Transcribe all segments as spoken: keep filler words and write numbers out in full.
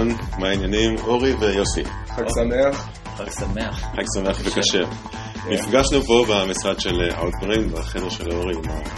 אהלן, מה העניינים? אורי ויוסי. חג שמח. חג שמח. חג שמח וקשר. נפגשנו פה במשרד של Outbrain, בחדר של אורי עם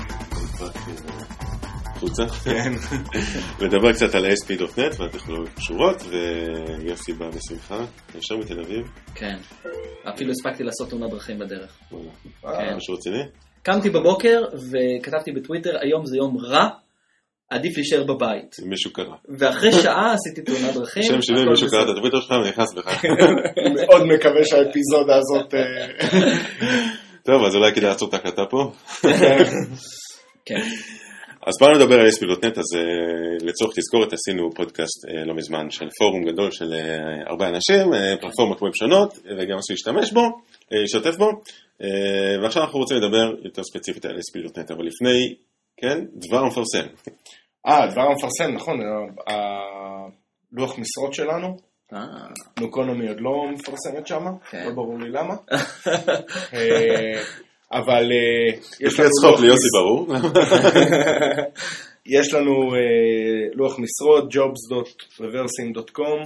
החוצה. לדבר קצת על איי אס פי דוט נט והטכנולוגיות קשורות, ויוסי בא בשמחה, ישר מתל אביב. כן, אפילו הספקתי לעשות תאונת דרכים בדרך. משהו רציני? קמתי בבוקר וכתבתי בטוויטר, היום זה יום רע, עדיף להישאר בבית. מישהו קרא. ואחרי שעה עשיתי תאונת דרכים. שם שלי, מישהו קרא את הטוויטר שלך ונכנס בך. מאוד מקווה שהאפיזודה הזאת... טוב, אז אולי כדאי לעצור את ההקלטה פה. כן. אז פעם נדבר על איי אס פי דוט נט, אז לצורך תזכורת עשינו פודקאסט לא מזמן של פורום גדול של הרבה אנשים, פלטפורמות ווב שונות, וגם עשו להשתמש בו, להשתתף בו, ועכשיו אנחנו רוצים לדבר יותר ספציפית על איי אס פי דוט נט, אבל לפני, כן, דבר מפרסם. אה, דבר מפרסם, נכון, הלוח משרות שלנו, נוקונומי עוד לא מפרסמת שם, לא ברור לי למה. אבל יש לנו צחוק ליוסי ברור. יש לנו לוח משרות ג'ובס דוט רוורסינג דוט קום.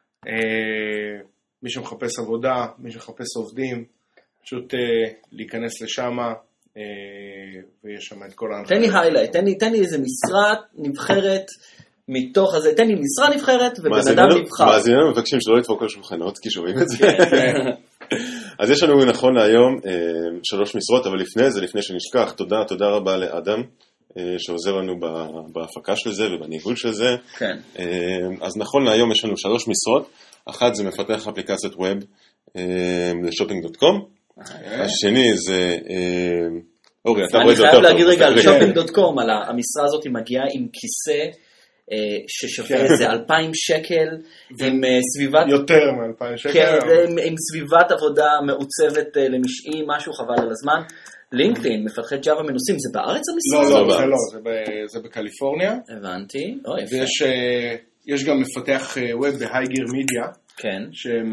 מי שמחפש עבודה, מי שמחפש עובדים, פשוט להיכנס לשם, ויש שם את כל ההנחיות. תן לי היילייט, תן לי איזה משרה נבחרת מתוך הזה, תן לי משרה נבחרת ובן אדם נבחר. מאזיננו מבקשים שלא לדפוק על שולחנות כי שומעים את זה. אז יש לנו נכון להיום שלוש משרות, אבל לפני זה, לפני שנשכח, תודה, תודה רבה לאדם, שעוזר לנו בהפקה של זה ובניהול של זה. כן. אז נכון להיום יש לנו שלוש משרות, אחת זה מפתח אפליקציית ווב לשופינג דוט קום, השני זה, אורי, אתה רואה את זה יותר טוב. אני חייב להגיד רגע על שופינג דוט קום, על המשרה הזאת היא מגיעה עם כיסא, ששווה איזה אלפיים שקל, עם סביבת... יותר מאלפיים שקל. כן, עם סביבת עבודה מעוצבת למשעי, משהו חבל על הזמן. לינקדאין, מפתחי ג'אווה מנוסים, זה בארץ המשרה? לא, לא, זה לא, זה בקליפורניה. הבנתי, או יפה. ויש גם מפתח ווב בהייגר מידיה. כן. שהם...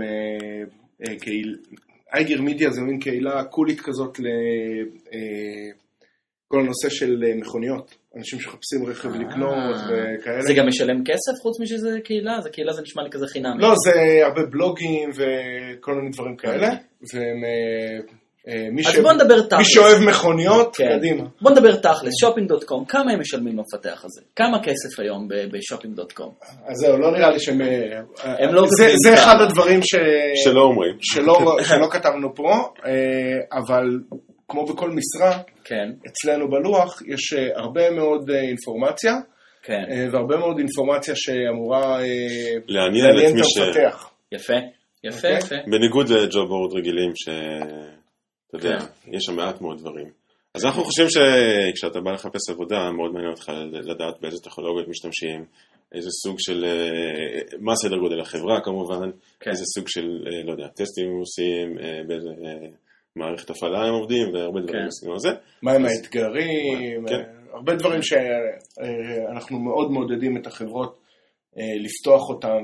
הייגר מידיה זה מין קהילה קולית כזאת לכל הנושא של מכוניות. אנשים שחפשים רכב לקנות וכאלה. זה גם משלם כסף חוץ משזה קהילה? זה קהילה זה נשמע לי כזה חינם. לא, זה הרבה בלוגים וכל מיני דברים כאלה. אז בוא נדבר תכלס. מי שאוהב מכוניות, קדימה. בוא נדבר תכלס, שופינג דוט קום, כמה הם משלמים למפתח הזה? כמה כסף היום בשופינג דוט קום? אז זהו, לא נראה לי שהם... זה אחד הדברים שלא אומרים. שלא כתבנו פה, אבל... כמו בכל משרה, כן. אצלנו בלוח יש הרבה מאוד אינפורמציה, כן. והרבה מאוד אינפורמציה שאמורה לעניין את המפתח. יפה, יפה, יפה. בניגוד לג'וב בורד רגילים, שאתה יודע, יש שם מעט מאוד דברים. אז אנחנו חושבים שכשאתה בא לחפש עבודה, מאוד מעניין אותך לדעת באיזה טכנולוגיות משתמשים, איזה סוג של, מה סדר גודל החברה כמובן, איזה סוג של, לא יודע, טסטים עושים, באיזה... מערכת הפעלה הם עובדים, והרבה דברים עושים על זה. מה עם האתגרים, הרבה דברים שאנחנו מאוד מעודדים את החברות לפתוח אותם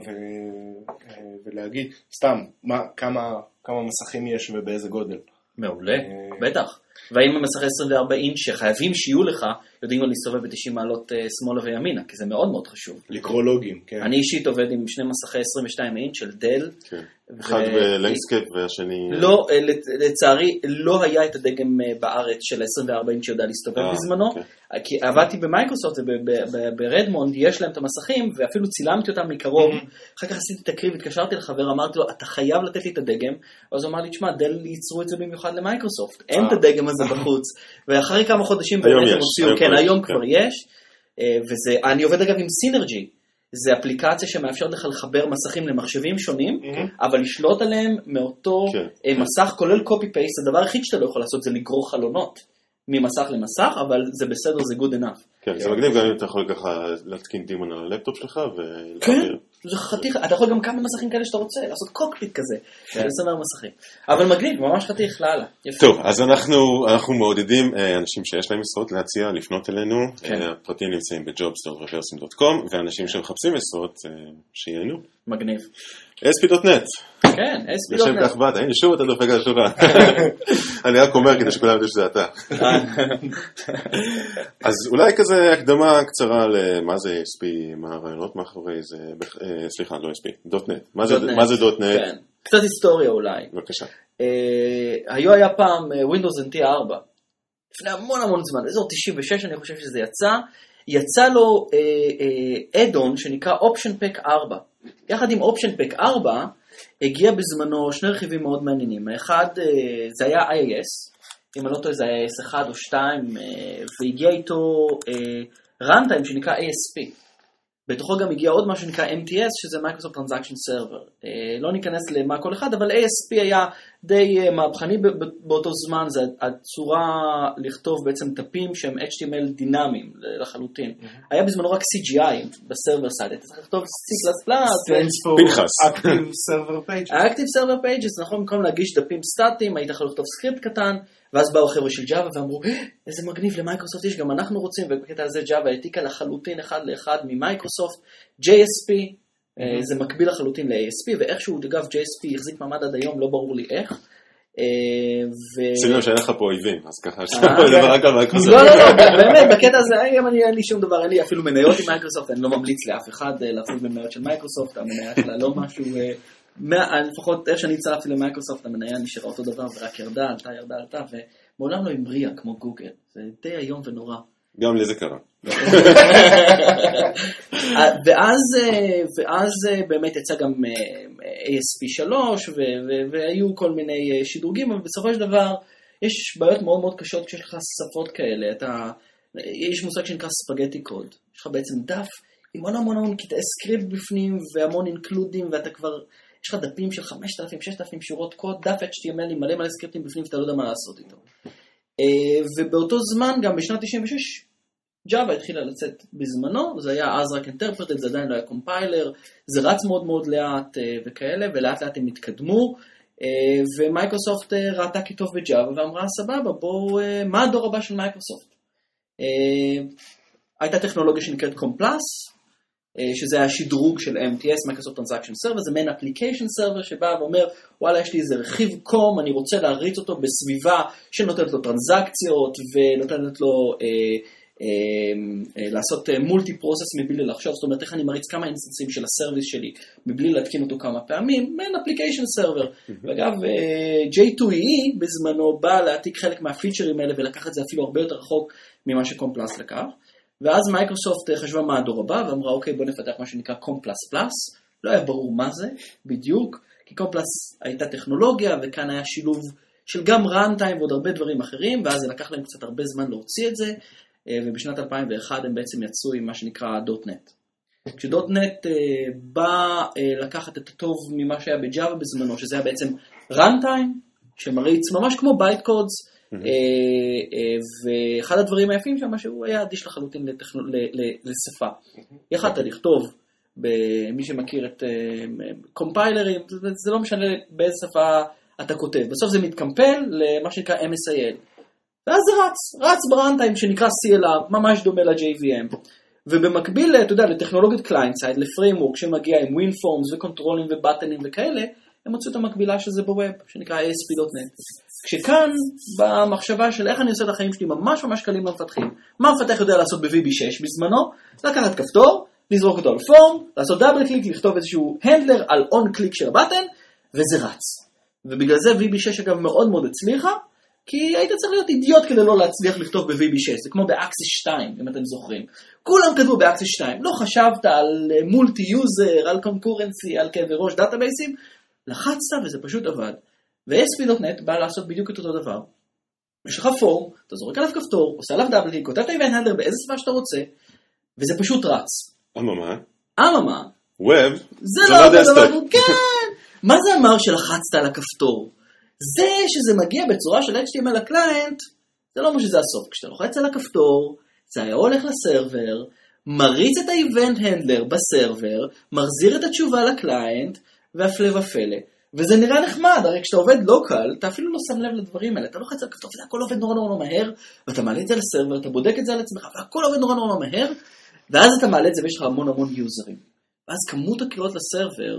ולהגיד, סתם, כמה מסכים יש ובאיזה גודל. מעולה, בטח. והאם המסכי עשרים וארבע אינץ' שחייבים שיהיו לך, יודעים גם להסתובב ב-תשעים מעלות שמאלה וימינה, כי זה מאוד מאוד חשוב. לקרוא לוגים, כן. אני אישית עובד עם שני מסכי עשרים ושתיים אינץ' של דל. אחד בלנדסקייפ והשני... לא, לצערי, לא היה את הדגם בארץ של עשרים וארבע אינץ' שיודע להסתובב בזמנו, כי עבדתי במייקרוסופט וברדמונד, יש להם את המסכים, ואפילו צילמתי אותם מקרוב, אחר כך עשיתי תקריב, התקשרתי לחבר, אמרתי לו, אתה חייב לתת לי את הדגם, אז הוא אמר לי, תשמע, דל ייצרו את זה במיוחד למייקרוסופט, אין את הדגם הזה בחוץ, ואחרי כמה חודשים היום יש, כן, היום כבר יש, ואני עובד אגב עם סינרג'י, זה אפליקציה שמאפשרת לך לחבר מסכים למחשבים שונים, אבל לשלוט עליהם מאותו מסך, כולל קופי פייסט, הדבר היחיד שאתה לא יכול לעשות זה לגרור חלונות ממסך למסך, אבל זה בסדר, זה good enough. כן, זה מגניב גם אם אתה יכול ככה להתקין דימון על הלפטופ שלך. כן, זה חתיך, אתה יכול גם כמה מסכים כאלה שאתה רוצה, לעשות קוקפיט כזה, לסדר מסכים. אבל מגניב, ממש חתיך, לאללה. טוב, אז אנחנו מעודדים אנשים שיש להם משרות להציע, לפנות אלינו, הפרטים נמצאים ב-ג'ובס דוט רוורסינג דוט קום, ואנשים שמחפשים משרות, שייהנו. מגניב. איי אס פי דוט נט. כן, אס פי לשם כך באת, הנה שוב אתה דופק על השולחן. אני רק אומר כדי שכולם יודעים שזה אתה. אז אולי כזה הקדמה קצרה למה זה אס פי, מה הרעיונות מאחורי זה, סליחה, לא אס פי, דוט נט. מה זה דוט נט? קצת היסטוריה אולי. בבקשה. היו היה פעם Windows אן טי ארבע, לפני המון המון זמן, אזור תשעים ושש אני חושב שזה יצא, יצא לו אדון שנקרא Option Pack ארבע. יחד עם Option Pack ארבע, הגיע בזמנו שני רכיבים מאוד מעניינים. האחד, זה היה איי איי אס, אם אני לא טועה זה היה איי אס אחד או שתיים, והגיע איתו runtime שנקרא איי אס פי. בתוכו גם הגיע עוד משהו שנקרא אם טי אס, שזה Microsoft Transaction Server. לא ניכנס למה כל אחד, אבל איי אס פי היה די מהפכני באותו זמן, זה הצורה לכתוב בעצם טפים שהם אייץ' טי אם אל דינמיים לחלוטין. היה בזמנו רק סי ג'י איי בסרבר סייד, אתה צריך לכתוב סי פלאס פלאס. פנחס. Active Server Pages. Active Server Pages, נכון, במקום להגיש דפים סטטיים, היית יכול לכתוב סקריפט קטן, ואז באו חבר'ה של ג'אווה ואמרו, איזה מגניב, למייקרוסופט יש, גם אנחנו רוצים, ובקטע הזה ג'אווה העתיקה לחלוטין אחד לאחד ממייקרוסופט, ג'יי אס פי, זה מקביל לחלוטין ל-איי אס פי, ואיכשהו, אגב, ג'יי אס פי החזיק מעמד עד היום, לא ברור לי איך. שימו שאין לך פה אויבים, אז ככה שאתה פה לדבר רק על מייקרוסופט. לא, לא, לא, באמת, בקטע הזה, גם אני אין לי שום דבר, אין לי אפילו מניות עם מייקרוסופט, אני לא ממליץ לאף אחד להפסיד במניות של מייקרוסופט, המניה שלה לא משהו, לפחות איך שאני הצטרפתי למייקרוסופט, המניה נשארה אותו דבר, ורק ירדה, עלתה, ירדה, עלתה, ומעולם לא המריאה כמו גוגל, זה די היום ונורא. גם לי זה קרה. ואז, ואז באמת יצא גם איי אס פי שלוש, והיו כל מיני שדרוגים, אבל בסופו של דבר, יש בעיות מאוד מאוד קשות כשיש לך שפות כאלה, אתה, יש מושג שנקרא ספגטי קוד, יש לך בעצם דף, עם המון המון המון קטעי סקריפט בפנים, והמון אינקלודים, ואתה כבר, יש לך דפים של חמשת אלפים, ששת אלפים שורות קוד, דף אייץ' טי אם אל עם מלא מלא סקריפטים בפנים, ואתה לא יודע מה לעשות איתו. ובאותו זמן, גם בשנת תשעים ושש, ג'אווה התחילה לצאת בזמנו, זה היה אז רק אינטרפרטד, זה עדיין לא היה קומפיילר, זה רץ מאוד מאוד לאט וכאלה, ולאט לאט הם התקדמו, ומייקרוסופט ראתה כי טוב בג'אווה, ואמרה, סבבה, בואו, מה הדור הבא של מייקרוסופט? הייתה טכנולוגיה שנקראת קומפלס, שזה היה שדרוג של אם טי אס, Microsoft Transaction Server, זה מעין אפליקיישן סרבר שבא ואומר, וואלה, יש לי איזה רכיב קום, אני רוצה להריץ אותו בסביבה שנותנת לו טרנזקציות, ונותנת לו אה, אה, אה, לעשות מולטי פרוסס מבלי לחשוב, זאת אומרת, איך אני מריץ כמה אינסטנסים של הסרוויס שלי, מבלי להתקין אותו כמה פעמים, מעין אפליקיישן סרבר. ואגב, ג'יי טו אי אי בזמנו בא להעתיק חלק מהפיצ'רים האלה, ולקח את זה אפילו הרבה יותר רחוק ממה שקומפלס לקח. ואז מייקרוסופט חשבה מה הדור הבא, ואמרה, אוקיי, בוא נפתח מה שנקרא קומפלס פלאס, לא היה ברור מה זה, בדיוק, כי קומפלס הייתה טכנולוגיה, וכאן היה שילוב של גם runtime ועוד הרבה דברים אחרים, ואז זה לקח להם קצת הרבה זמן להוציא את זה, ובשנת אלפיים ואחת הם בעצם יצאו עם מה שנקרא דוט נט. כשדוט נט בא לקחת את הטוב ממה שהיה בג'אווה בזמנו, שזה היה בעצם runtime, שמריץ ממש כמו בייט קודס, ואחד הדברים היפים שם שהוא היה אדיש לחלוטין לשפה. יכלת לכתוב, במי שמכיר את קומפיילרים, זה לא משנה באיזה שפה אתה כותב, בסוף זה מתקמפל למה שנקרא אם אס איי אל, ואז זה רץ, רץ ברנטיים שנקרא סי אל אר, ממש דומה ל-ג'יי וי אם, ובמקביל, אתה יודע, לטכנולוגיות קליינט סייד, לפריימוורק שמגיע עם ווינפורמס וקונטרולים ובטנים וכאלה, הם הוצאו את המקבילה של זה בווב, שנקרא איי אס פי דוט נט. כשכאן, במחשבה של איך אני עושה את החיים שלי ממש ממש קלים למפתחים, מה המפתח יודע לעשות ב-וי בי שש בזמנו? לקחת כפתור, לזרוק אותו על פורם, לעשות דאבל קליק, לכתוב איזשהו הנדלר על און קליק של הבטן, וזה רץ. ובגלל זה וי בי שש אגב מאוד מאוד הצליחה, כי היית צריך להיות אידיוט כדי לא להצליח לכתוב ב-וי בי שש, זה כמו באקסיס שתיים, אם אתם זוכרים. כולם כתבו באקסיס שתיים, לא חשבת על מולטי יוזר, על קונקורנסי, על כאבי ראש דאטאבייסים, לחצת וזה פשוט עבד. ו-איי אס פי דוט נט בא לעשות בדיוק את אותו דבר. יש לך פורם, אתה זורק עליו כפתור, עושה עליו דאבל קליק, כותב את האיבנט הנדלר באיזה שפה שאתה רוצה, וזה פשוט רץ. אממה? אממה? ווב? זה לא דבר, כן. מה זה אמר שלחצת על הכפתור? זה שזה מגיע בצורה של אייץ' טי אם אל לקליינט, זה לא אומר שזה הסוף. כשאתה לוחץ על הכפתור, זה היה הולך לסרבר, מריץ את האיבנט הנדלר בסרבר, מחזיר את התשובה לקליינט, והפלא ופלא. וזה נראה נחמד, הרי כשאתה עובד לוקל, אתה אפילו לא שם לב לדברים האלה, אתה לוחץ על כפתור, וזה הכל עובד נורא נורא מהר, ואתה מעלה את זה לסרבר, אתה בודק את זה על עצמך, והכל עובד נורא נורא מהר, ואז אתה מעלה את זה ויש לך המון המון יוזרים. ואז כמות הקריאות לסרבר,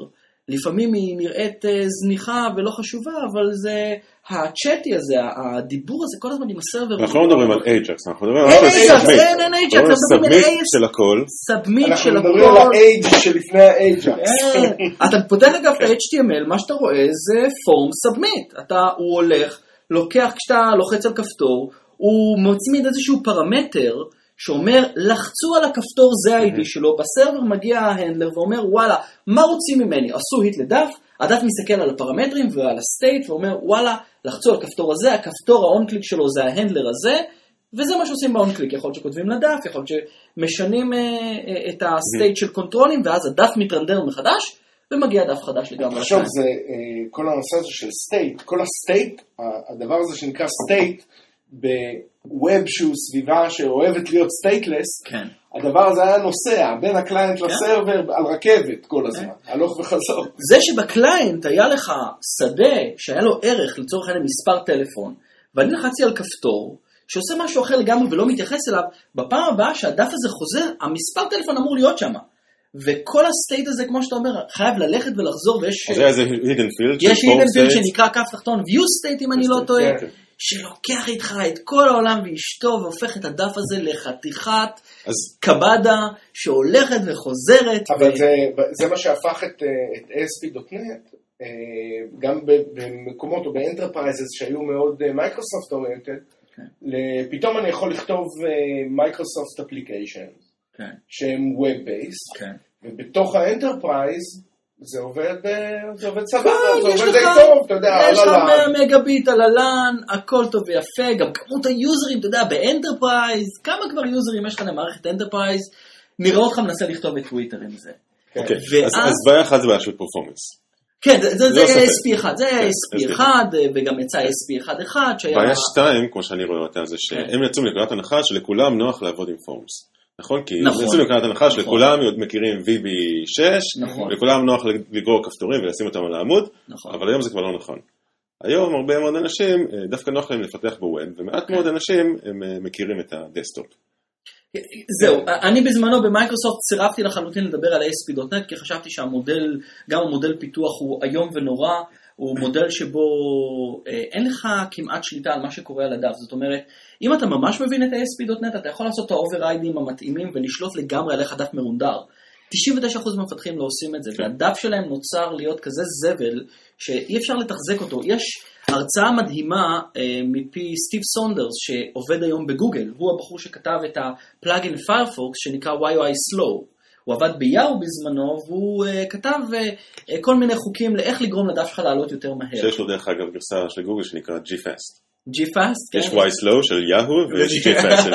לפעמים היא נראית זניחה ולא חשובה, אבל זה הצ'אטי הזה, הדיבור הזה, כל הזמן עם הסרבר. אנחנו לא מדברים על אייג'קס, אנחנו מדברים על אייג'קס, אין אין אייג'קס, אנחנו מדברים על סאבמיט של הכל. סאבמיט של הכל. אנחנו מדברים על האייג' שלפני האייג'קס. אתה פותח אגב את ה-אייץ' טי אם אל, מה שאתה רואה זה פורם סאבמיט. הוא הולך, לוקח, כשאתה לוחץ על כפתור, הוא מצמיד איזשהו פרמטר, שאומר, לחצו על הכפתור, זה ה-איי די שלו, בסרבר מגיע ההנדלר ואומר, וואלה, מה רוצים ממני? עשו היט לדף, הדף מסתכל על הפרמטרים ועל הסטייט, ואומר, וואלה, לחצו על הכפתור הזה, הכפתור האון-קליק שלו זה ההנדלר הזה, וזה מה שעושים באון-קליק, יכול להיות שכותבים לדף, יכול להיות שמשנים אה, את הסטייט של קונטרולים, ואז הדף מתרנדר מחדש, ומגיע דף חדש לגמרי. עכשיו, זה, אה, כל הנושא הזה של סטייט, כל הסטייט, הדבר הזה שנקרא סטייט, בווב שהוא סביבה שאוהבת להיות סטייטלס, כן. הדבר הזה היה נוסע בין הקליינט כן. לסרבר על רכבת כל הזמן, כן. הלוך וחזור. זה שבקליינט היה לך שדה שהיה לו ערך לצורך העניין מספר טלפון, ואני לחצתי על כפתור שעושה משהו אחר לגמרי ולא מתייחס אליו, בפעם הבאה שהדף הזה חוזר, המספר טלפון אמור להיות שם. וכל הסטייט הזה, כמו שאתה אומר, חייב ללכת ולחזור, ויש... אז זה איזה hidden field. יש hidden field שנקרא כף תחתון, view state אם אני לא טועה. שלוקח איתך את כל העולם ואשתו והופך את הדף הזה לחתיכת אז... קבדה שהולכת וחוזרת. אבל ו... זה, זה מה שהפך את, את איי אס פי דוט נט, גם במקומות או באנטרפרייזס שהיו מאוד מייקרוסופט אוריינטד, פתאום אני יכול לכתוב מייקרוסופט אפליקיישן, שהם ווב בייסט, ובתוך האנטרפרייז, זה עובד, זה עובד סבבה, זה עובד די טוב, אתה יודע, יש לך מאה מגה ביט על הלן, הכל טוב ויפה, גם כמות היוזרים, אתה יודע, באנטרפרייז, כמה כבר יוזרים יש לך למערכת אנטרפרייז, נראה אותך מנסה לכתוב את טוויטר עם זה. אוקיי, אז בעיה אחת זה בעיה של פרפורמנס. כן, זה איי אס פי אחד, זה איי אס פי אחד, וגם יצא איי אס פי אחד אחד. בעיה שתיים, כמו שאני רואה אותה, זה שהם יצאו מנקודת הנחה שלכולם נוח לעבוד עם פורמס. נכון? כי יצאו מנקודת הנחה שלכולם מכירים וי בי שש, ולכולם נוח לגרור כפתורים ולשים אותם על העמוד, אבל היום זה כבר לא נכון. היום הרבה מאוד אנשים, דווקא נוח להם לפתח בווב, ומעט מאוד אנשים הם מכירים את הדסטופ. זהו, אני בזמנו במייקרוסופט צירפתי לחלוטין לדבר על איי אס פי דוט נט, כי חשבתי שהמודל, גם המודל פיתוח הוא היום ונורא, הוא מודל שבו אה, אין לך כמעט שליטה על מה שקורה על הדף. זאת אומרת, אם אתה ממש מבין את איי אס פי דוט נט, אתה יכול לעשות את האובריידים המתאימים ולשלוט לגמרי על איך הדף מרונדר. תשעים ותשעה אחוז מהמפתחים לא עושים את זה, והדף שלהם נוצר להיות כזה זבל שאי אפשר לתחזק אותו. יש הרצאה מדהימה אה, מפי סטיב סונדרס שעובד היום בגוגל, הוא הבחור שכתב את הפלאגין פיירפוקס שנקרא וואי או איי Slow. הוא עבד ביאו בזמנו, והוא uh, כתב uh, כל מיני חוקים לאיך לגרום לדף שלך לעלות יותר מהר. שיש לו דרך אגב גרסה של גוגל שנקרא G-Fast. G-Fast? יש וואי סלואו של יאהו ויש G-Fast.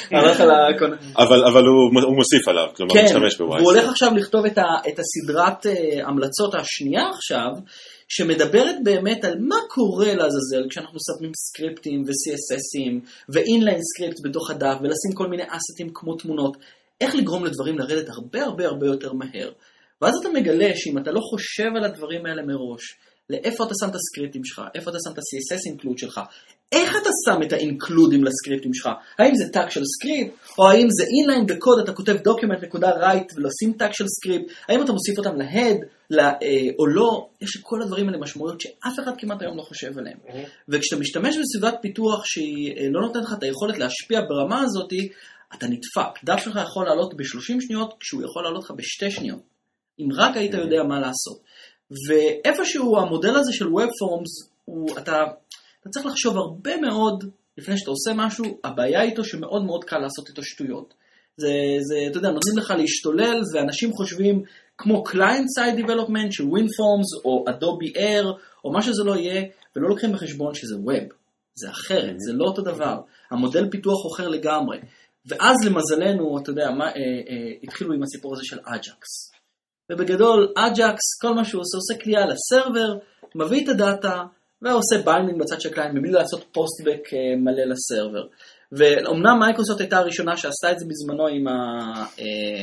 אבל הוא מוסיף עליו, כלומר משתמש בוואי. והוא הולך עכשיו לכתוב את הסדרת המלצות השנייה עכשיו, שמדברת באמת על מה קורה לעזאזל כשאנחנו שמים סקריפטים ו-סי אס אסים ו-inline scripts בתוך הדף ולשים כל מיני אסטים כמו תמונות. איך לגרום לדברים לרדת הרבה הרבה הרבה יותר מהר. ואז אתה מגלה שאם אתה לא חושב על הדברים האלה מראש, לאיפה אתה שם את הסקריפטים שלך, איפה אתה שם את ה-סי אס אס include שלך, איך אתה שם את ה-includeים לסקריפטים שלך, האם זה טאג של סקריפט, או האם זה inline בקוד, אתה כותב document.write ולשים טאג של סקריפט, האם אתה מוסיף אותם להד, לה, או לא, יש כל הדברים האלה משמעויות שאף אחד כמעט היום לא חושב עליהם. Mm-hmm. וכשאתה משתמש בסביבת פיתוח שהיא לא נותנת לך את היכולת להשפיע ברמה הזאת, אתה נדפק. דף שלך יכול לעלות ב-שלושים שניות, כשהוא יכול לעלות לך בשתי שניות. אם רק היית יודע מה לעשות. ואיפשהו המודל הזה של Web Forms, הוא, אתה, אתה צריך לחשוב הרבה מאוד, לפני שאתה עושה משהו, הבעיה איתו שמאוד מאוד קל לעשות איתו שטויות. זה, זה, אתה יודע, נותנים לך להשתולל, ואנשים חושבים כמו Client Side Development של WinForms, או Adobe Air, או מה שזה לא יהיה, ולא לוקחים בחשבון שזה Web. זה אחרת, זה לא אותו דבר. המודל פיתוח אחר לגמרי. ואז למזלנו, אתה יודע, מה, אה, אה, התחילו עם הסיפור הזה של אג'קס. ובגדול, אג'קס, כל מה שהוא עושה, עושה קליעה לסרבר, מביא את הדאטה, ועושה ביינדינג בצד של קליינט, מבלי לעשות פוסטבק אה, מלא לסרבר. ואומנם מייקרוסופט הייתה הראשונה שעשתה את זה בזמנו עם ה... אה,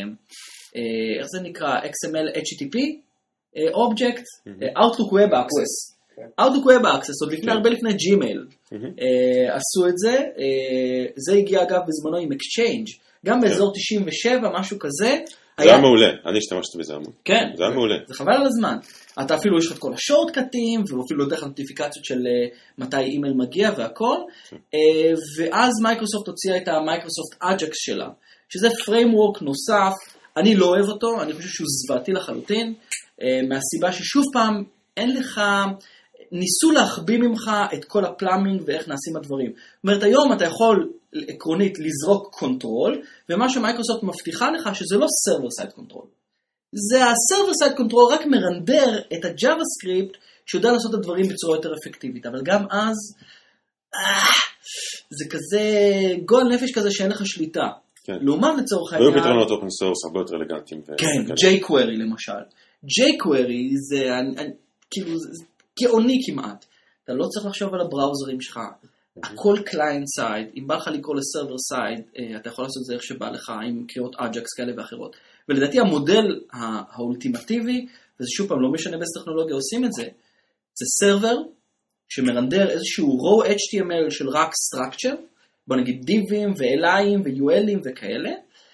אה, איך זה נקרא? אקס אם אל אייץ' טי טי פי, אה, Object, mm-hmm. אה, Outlook Web Access. Outlook Web Access, עוד לפני, הרבה לפני ג'ימייל, עשו את זה, זה הגיע אגב בזמנו עם Exchange, גם באזור תשעים ושבע, משהו כזה, זה היה מעולה, אני השתמשתי בזה המון. כן. זה היה מעולה. זה חבל על הזמן. אתה אפילו יש לך את כל השורטקטים, ואפילו דרך נוטיפיקציות של מתי אימייל מגיע והכל, ואז מייקרוסופט הוציאה את המייקרוסופט אג'קס שלה, שזה פריימוורק נוסף, אני לא אוהב אותו, אני חושב שהוא זוועתי לחלוטין, מהסיבה ששוב פעם, אין לך, ניסו להחביא ממך את כל הפלאמינג ואיך נעשים הדברים. זאת אומרת, היום אתה יכול עקרונית לזרוק קונטרול, ומה שמייקרוסופט מבטיחה לך שזה לא סרבר סייד קונטרול. זה הסרבר סייד קונטרול רק מרנדר את הג'אווה סקריפט שיודע לעשות את הדברים בצורה יותר אפקטיבית, אבל גם אז אה, זה כזה גועל נפש כזה שאין לך שליטה. כן. לעומת לצורך העניין... היו פתרונות אופן סורס הרבה יותר אלגנטיים. כן, jQuery למשל. jQuery זה כאילו זה גאוני כמעט. אתה לא צריך לחשוב על הבראוזרים שלך. הכל קליינט סייד, אם בא לך לקרוא לסרבר סייד, אתה יכול לעשות את זה איך שבא לך עם קריאות אג'קס כאלה ואחרות. ולדעתי המודל האולטימטיבי, וזה שוב פעם לא משנה באיזה טכנולוגיה עושים את זה, זה סרבר שמרנדר איזשהו row אייץ' טי אם אל של רק structure, בוא נגיד דיבים ואליים ו-יו אל'ים וכאלה,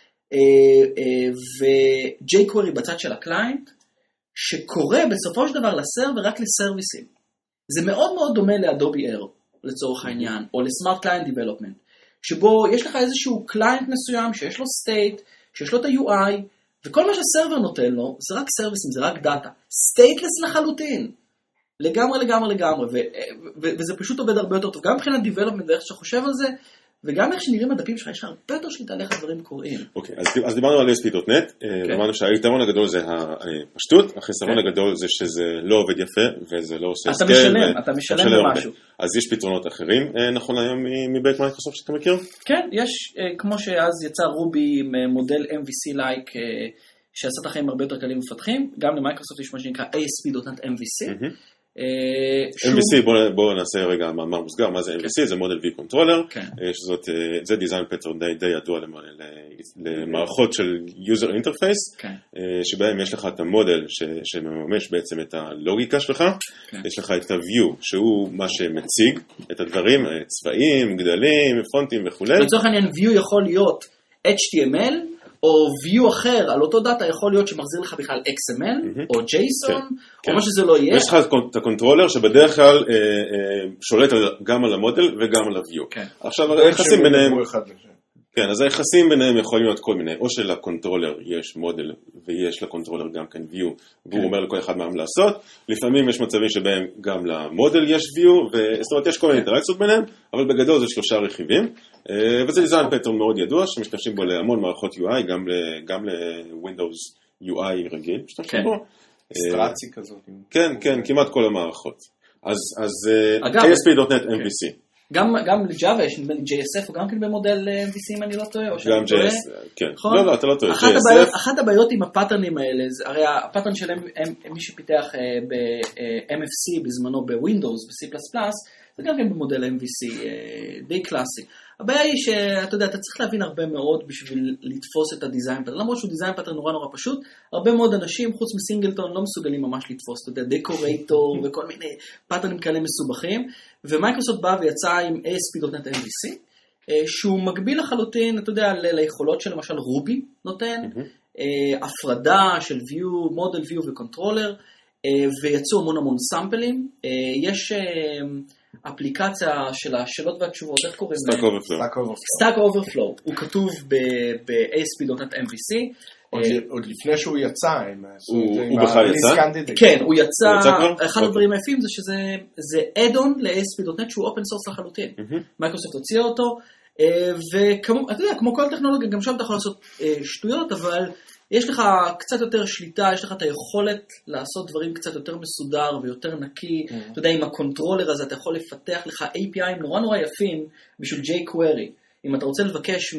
ו-jQuery בצד של הקליינט, שקורא בסופו של דבר לסרבר רק לסרוויסים. זה מאוד מאוד דומה לאדובי אר, לצורך העניין, או לסמארט קליינט דיבלופמנט, שבו יש לך איזשהו קליינט מסוים שיש לו state, שיש לו את ה-יו איי, וכל מה שהסרבר נותן לו, זה רק סרוויסים, זה רק דאטה. סטייטלס לחלוטין. לגמרי, לגמרי, לגמרי. ו- ו- וזה פשוט עובד הרבה יותר טוב. גם מבחינת דיבלופמנט ואיך שאתה חושב על זה, וגם איך שנראים הדפים שלך, יש לך הרבה יותר שליטה על איך הדברים קוראים. אוקיי, אז, אז דיברנו על אס פי דוט נט, אמרנו שהיתרון הגדול זה הפשטות, החיסרון הגדול זה שזה לא עובד יפה, וזה לא עושה סקייל. אתה משלם, אתה משלם במשהו. אז יש פתרונות אחרים, נכון היום מבית מייקרוסופט שאתה מכיר? כן, יש, כמו שאז יצא רובי עם מודל אם וי סי-like, שעשה את החיים הרבה יותר קלים ומפתחים, גם למייקרוסופט יש מה שנקרא איי אס פי דוט נט אם וי סי. אם וי סי, בואו נעשה רגע מאמר מוסגר, מה זה אם וי סי? זה מודל וי קונטרולר, זה דיזיין פטרן די ידוע למערכות של יוזר אינטרפייס, שבהם יש לך את המודל שמממש בעצם את הלוגיקה שלך, יש לך את ה-view, שהוא מה שמציג את הדברים, צבעים, גדלים, פונטים וכו'. לצורך העניין, view יכול להיות אייץ' טי אם אל, או view אחר על אותו דאטה יכול להיות שמחזיר לך בכלל אקס אם אל, או ג'ייסון, או מה שזה לא יהיה. יש לך את הקונטרולר שבדרך כלל שולט גם על המודל וגם על ה-view. עכשיו היחסים ביניהם, כן, אז היחסים ביניהם יכולים להיות כל מיני, או שלקונטרולר יש מודל ויש לקונטרולר גם כן view, והוא אומר לכל אחד מה לעשות, לפעמים יש מצבים שבהם גם למודל יש view, זאת אומרת יש כל מיני אינטראקציות ביניהם, אבל בגדול זה שלושה רכיבים, וזה דיזיין פטרן מאוד ידוע, שמשתמשים בו להמון מערכות יו איי, גם ל-Windows יו איי רגיל, משתמשים בו. סטרצי כזאת. כן, כן, כמעט כל המערכות. אז איי אס פי דוט נט אם וי סי. גם לג'אווה יש נדמה לי ג'יי אס אף, הוא גם כן במודל אם וי סי אם אני לא טועה, או שאני טועה. גם ג'יי אס אף, כן. לא, לא, אתה לא טועה. אחת הבעיות עם הפאטרנים האלה, הרי הפאטרן שלהם, מי שפיתח ב-אם אף סי בזמנו בווינדוס, ב-C פלאס פלאס, זה גם כן במודל אם וי סי די קלאסי. הבעיה היא שאתה יודע, אתה צריך להבין הרבה מאוד בשביל לתפוס את הדיזיין פאטרן, למרות שהוא דיזיין פאטרן נורא נורא פשוט, הרבה מאוד אנשים חוץ מסינגלטון לא מסוגלים ממש לתפוס, אתה יודע, דקורייטור וכל מיני פאטרנים כאלה מסובכים, ומייקרוסופט בא ויצא עם איי אס פי דוט נט אם וי סי, שהוא מקביל לחלוטין, אתה יודע, ליכולות של למשל רובי נותן, הפרדה של view, model view וקונטרולר, ויצאו המון המון סאמפלים, יש אפליקציה של השאלות והתשובות, איך קוראים להם? Stack Overflow. הוא כתוב ב-איי אס פי דוט נט אם וי סי. עוד לפני שהוא יצא. הוא בכלל יצא? כן, הוא יצא. אחד הדברים היפים זה שזה add-on ל-איי אס פי דוט נט שהוא אופן סורס לחלוטין. מייקרוסופט הוציאה אותו, ואתה יודע, כמו כל טכנולוגיה, גם שם אתה יכול לעשות שטויות, אבל יש לך קצת יותר שליטה, יש לך את היכולת לעשות דברים קצת יותר מסודר ויותר נקי. Mm-hmm. אתה יודע, עם הקונטרולר הזה אתה יכול לפתח לך איי פי איי נורא נורא יפים בשביל jQuery. אם אתה רוצה לבקש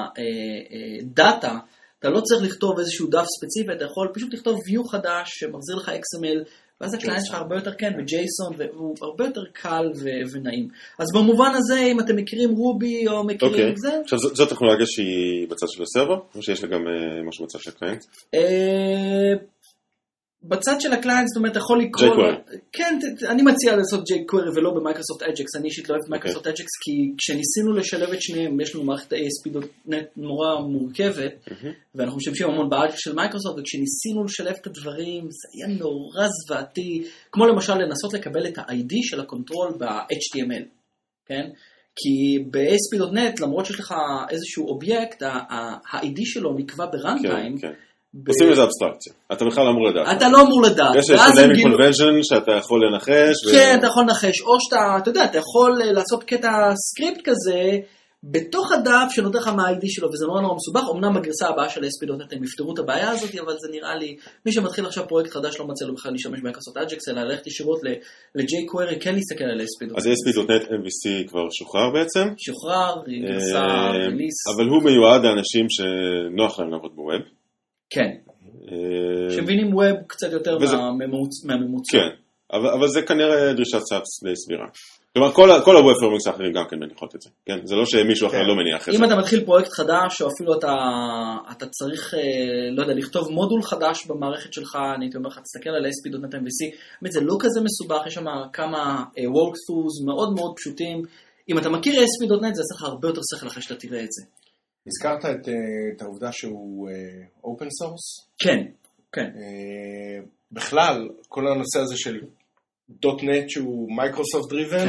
מהדאטה, אתה לא צריך לכתוב איזשהו דף ספציפי, אתה יכול פשוט לכתוב view חדש שמחזיר לך אקס אם אל, ואז הקליינט שלך הרבה יותר כן, ב-JSON, והוא הרבה יותר קל ו- ונעים. אז במובן הזה, אם אתם מכירים רובי או מכירים את זה... עכשיו, זו טכנולוגיה שהיא בצד של הסרבר, או שיש לה גם משהו בצד של הקליינט? בצד של הקליינט, זאת אומרת, אתה יכול לקרוא... כן, אני מציע לעשות jQuery ולא במייקרוסופט אג'קס, אני אישית לא אוהב מייקרוסופט אג'קס, כי כשניסינו לשלב את שניהם, יש לנו מערכת איי אס פי דוט נט נורא מורכבת, ואנחנו משתמשים המון באג'קס של מייקרוסופט, וכשניסינו לשלב את הדברים, זה היה נורא זוועתי, כמו למשל לנסות לקבל את ה-איי די של הקונטרול ב-אייץ' טי אם אל, כן? כי ב-איי אס פי דוט נט, למרות שיש לך איזשהו אובייקט, ה-איי די שלו נקבע ברנטיים, עושים איזה אבסטרקציה, אתה בכלל אמור לדעת. אתה לא אמור לדעת. יש naming convention שאתה יכול לנחש. כן, אתה יכול לנחש, או שאתה, אתה יודע, אתה יכול לעשות קטע סקריפט כזה, בתוך הדף שנותן לך מה ה-איי די שלו, וזה נורא נורא מסובך, אמנם בגרסה הבאה של אס פי דוט נט הם יפתרו את הבעיה הזאת, אבל זה נראה לי, מי שמתחיל עכשיו פרויקט חדש לא מצא לו בכלל להשתמש במייקרוסופט אג'קס, אלא ללכת ישירות ל-jQuery, כן להסתכל על אס פי דוט נט. אז אס פי דוט נט אם וי סי כבר שוחרר בעצם? שוחרר, גרסה, ריליס. אבל הוא מיועד לאנשים שנוח להם לעבוד בווב. כן. שמבינים ווב קצת יותר מהממוצע. כן, אבל זה כנראה דרישת סף די סבירה. כלומר, כל הווב פרמיקס האחרים גם כן מניחות את זה. זה לא שמישהו אחר לא מניח את זה. אם אתה מתחיל פרויקט חדש, או אפילו אתה צריך, לא יודע, לכתוב מודול חדש במערכת שלך, אני הייתי אומר לך, תסתכל על אס פי דוט נט אם וי סי, זה לא כזה מסובך, יש שם כמה workthroughs מאוד מאוד פשוטים. אם אתה מכיר אס פי דוט נט, זה יעשה לך הרבה יותר שכל אחרי שאתה תראה את זה. הזכרת את, את העובדה שהוא אופן סורס? כן, כן. בכלל, כל הנושא הזה של דוט נט שהוא מייקרוסופט דריבן,